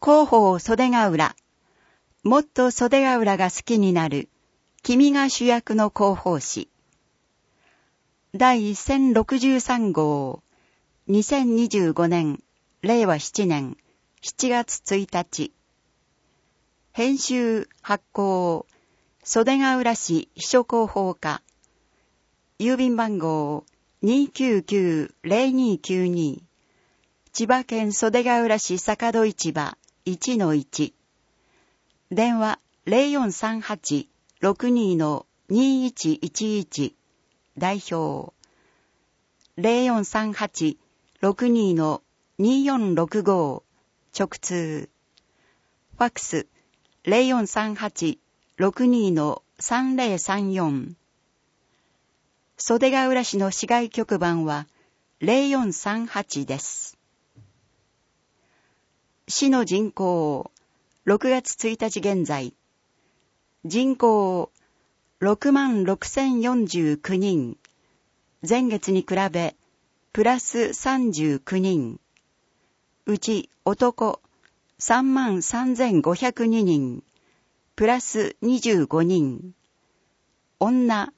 広報袖ヶ浦。もっと袖ヶ浦が好きになる。君が主役の広報誌。第1063号。2025年、令和7年7月1日。編集発行、袖ヶ浦市秘書広報課。郵便番号299-0292。千葉県袖ヶ浦市坂戸市場 1-1。電話0438-62-2111。代表。0438-62-2465。直通。ファックス。0438-62-3034。袖ヶ浦市の市外局番は0438です。市の人口、6月1日現在、人口66,049人、前月に比べ、プラス39人、うち男33,502人、プラス25人、女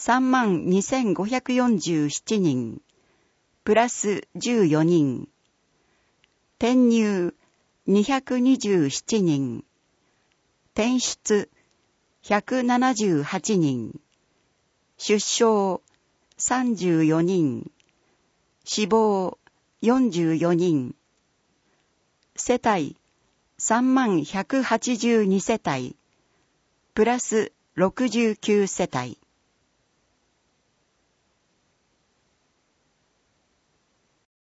32,547人、プラス14人、転入227人、転出178人、出生34人、死亡44人、世帯3182世帯、プラス69世帯。